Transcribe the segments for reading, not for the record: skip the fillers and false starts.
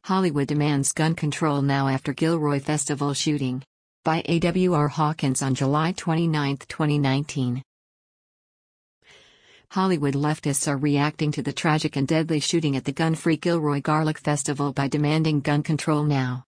Hollywood demands gun control now after Gilroy Festival shooting. By A.W.R. Hawkins on July 29, 2019. Hollywood leftists are reacting to the tragic and deadly shooting at the gun-free Gilroy Garlic Festival by demanding gun control now.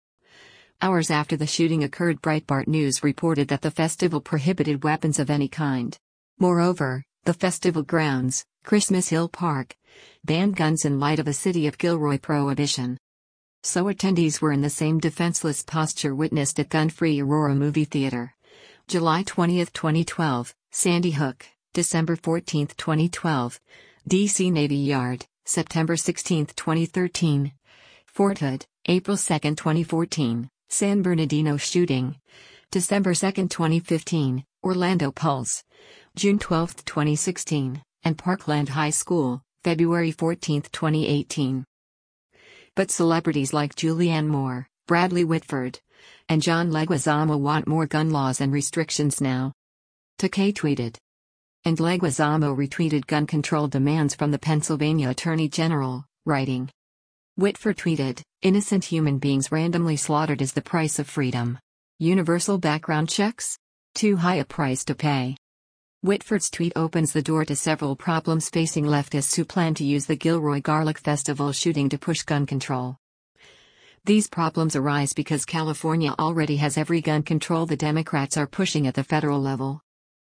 Hours after the shooting occurred, Breitbart News reported that the festival prohibited weapons of any kind. Moreover, the festival grounds, Christmas Hill Park, banned guns in light of a City of Gilroy prohibition. So attendees were in the same defenseless posture witnessed at gun-free Aurora Movie Theater. July 20, 2012, Sandy Hook, December 14, 2012, D.C. Navy Yard, September 16, 2013, Fort Hood, April 2, 2014, San Bernardino shooting, December 2, 2015, Orlando Pulse, June 12, 2016, and Parkland High School, February 14, 2018. But celebrities like Julianne Moore, Bradley Whitford, and John Leguizamo want more gun laws and restrictions now. Takei tweeted. And Leguizamo retweeted gun control demands from the Pennsylvania Attorney General, writing. Whitford tweeted, "Innocent human beings randomly slaughtered is the price of freedom. Universal background checks? Too high a price to pay." Whitford's tweet opens the door to several problems facing leftists who plan to use the Gilroy Garlic Festival shooting to push gun control. These problems arise because California already has every gun control the Democrats are pushing at the federal level.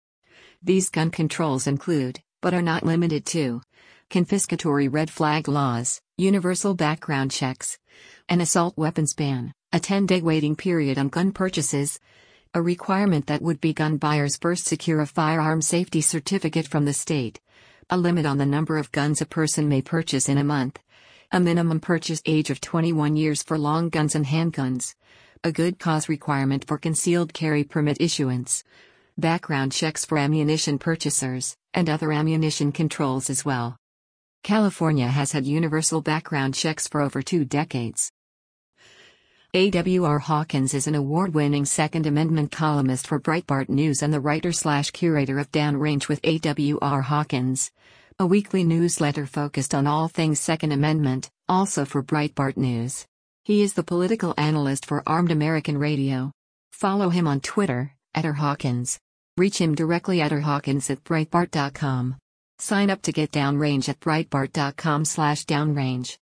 These gun controls include, but are not limited to, confiscatory red flag laws, universal background checks, an assault weapons ban, a 10-day waiting period on gun purchases, a requirement that would-be gun buyers first secure a firearm safety certificate from the state, a limit on the number of guns a person may purchase in a month, a minimum purchase age of 21 years for long guns and handguns, a good cause requirement for concealed carry permit issuance, background checks for ammunition purchasers, and other ammunition controls as well. California has had universal background checks for over 2 decades. A.W.R. Hawkins is an award-winning Second Amendment columnist for Breitbart News and the writer/curator of Downrange with A.W.R. Hawkins, a weekly newsletter focused on all things Second Amendment, also for Breitbart News. He is the political analyst for Armed American Radio. Follow him on Twitter, @rhawkins. Reach him directly at rhawkins@breitbart.com. Sign up to get Downrange at breitbart.com/downrange.